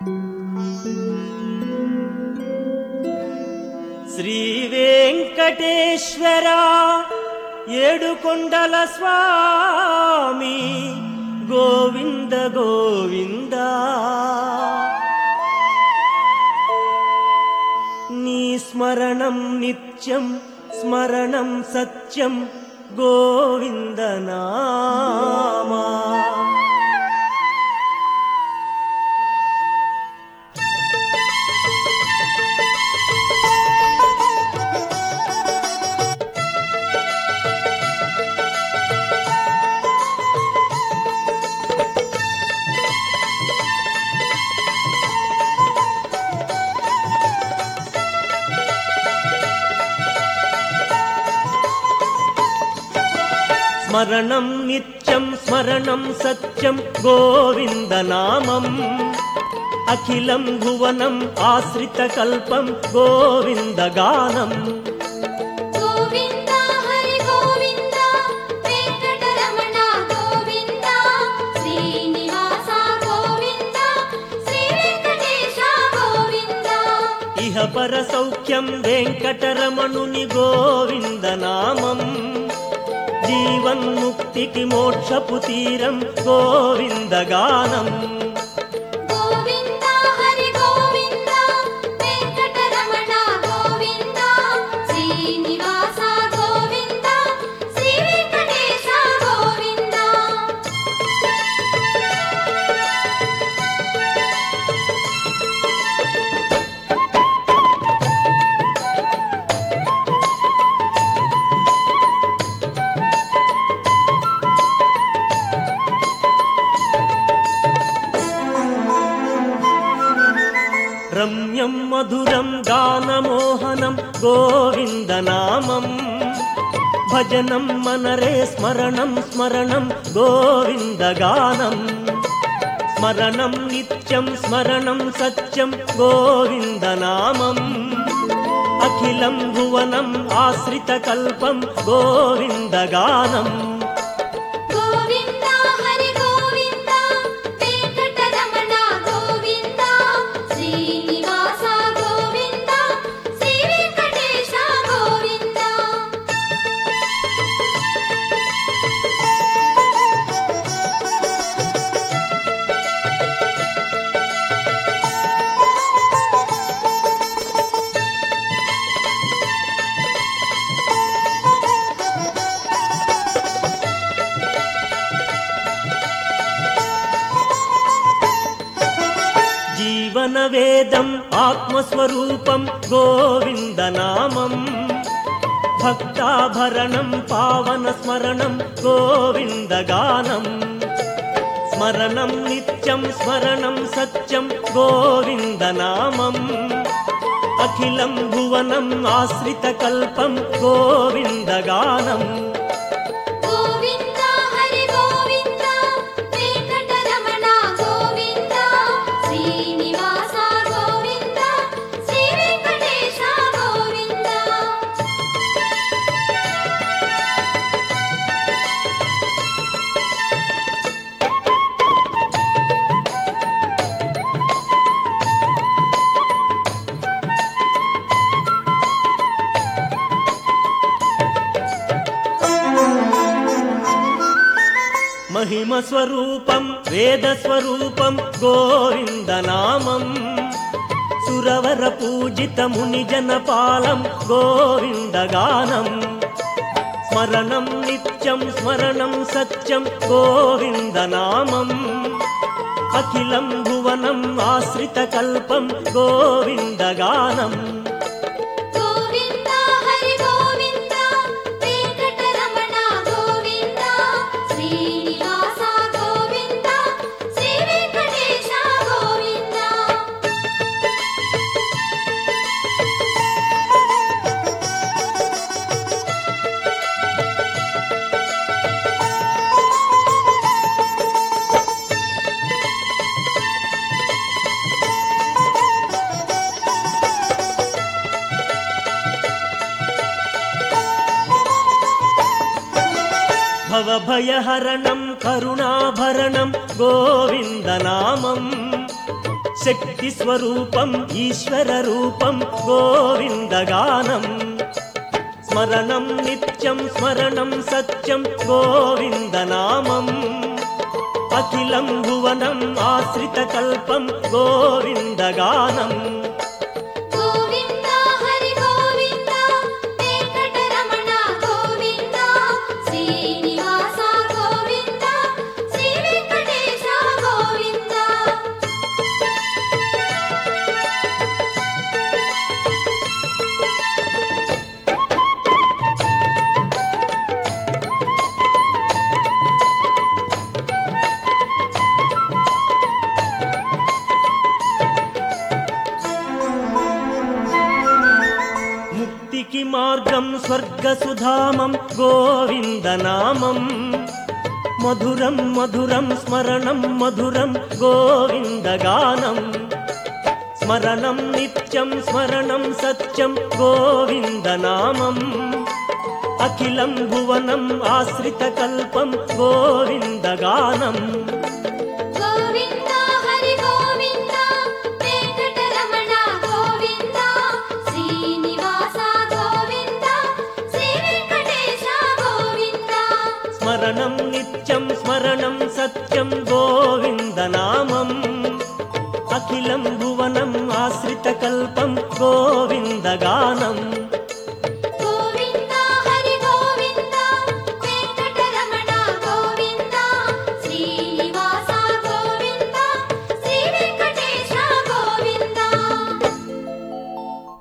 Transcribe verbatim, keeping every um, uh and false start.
శ్రీ వెంకటేశ్వర ఏడుకొండల స్వామి గోవింద గోవింద నీ స్మరణం నిత్యం స్మరణం సత్యం గోవింద నామా. స్మరణం నిత్యం స్మరణం సత్యం గోవింద నామం. అఖిలం భువనం ఆశ్రిత కల్పం గోవింద గానం. గోవింద హరి గోవింద వెంకటరమణ గోవింద శ్రీనివాస గోవింద శ్రీ వెంకటేశ గోవింద. ఇహ పర సౌఖ్యం వెంకటరమణుని గోవింద నామం. జీవన్ముక్తికి మోక్షపు తీరం గోవింద గానం. గోవింద హరి గోవింద వెంకటరమణ గోవింద శ్రీనివాస గోవింద శ్రీ వెంకటేశ గోవింద. రమ్యం మధురం గానమోహనం గోవింద నామం. భజనం మనరే స్మరణం స్మరణం గోవింద గానం. స్మరణం నిత్యం స్మరణం సత్యం గోవింద నామం. అఖిలం భువనం ఆశ్రిత కల్పం గోవింద గానం. గోవింద హరి గోవింద వెంకటరమణ గోవింద శ్రీనివాస గోవింద శ్రీ వెంకటేశ గోవింద. జీవన వేదం ఆత్మస్వరూపం గోవింద నామం. భక్తాభరణం పావన స్మరణం గోవింద గానం. స్మరణం నిత్యం స్మరణం సత్యం గోవింద నామం. అఖిలం భువనం ఆశ్రిత కల్పం గోవింద గానం. గోవింద హరి గోవింద వెంకటరమణ గోవింద శ్రీనివాస గోవింద శ్రీ వెంకటేశ గోవింద. మహిమ స్వరూపం వేద స్వరూపం గోవింద నామం. సురవర పూజిత ముని జనపాలం గోవింద గానం. స్మరణం నిత్యం స్మరణం సత్యం గోవింద నామం. అఖిలం భువనం ఆశ్రిత కల్పం గోవింద గానం. గోవింద హరి గోవింద వెంకటరమణ గోవింద శ్రీనివాస గోవింద శ్రీ వెంకటేశ గోవింద. భవభయహరణం కరుణాభరణం గోవింద నామం. శక్తి స్వరూపం ఈశ్వర రూపం గోవిందగానం స్మరణం నిత్యం స్మరణం సత్యం గోవిందనామం అఖిలం భువనం ఆశ్రిత కల్పం గోవిందగానం గోవింద హరి గోవింద వెంకటరమణ గోవింద శ్రీనివాస గోవింద శ్రీ వెంకటేశ గోవింద ముక్తికి మార్గం స్వర్గసుధామం గోవిందనామం మధురం మధురం స్మరణం మధురం గోవిందగానం స్మరణం నిత్యం స్మరణం సత్యం గోవిందనామం అఖిలం భువనం ఆశ్రిత కల్పం గోవిందగానం గోవింద హరి గోవింద వెంకటరమణ గోవింద శ్రీనివాస గోవింద శ్రీ వెంకటేశ గోవింద స్మరణం నిత్యం స్మరణం సత్యం గోవిందనామం అఖిలం భువనం ఆశ్రిత కల్పం గోవిందగానం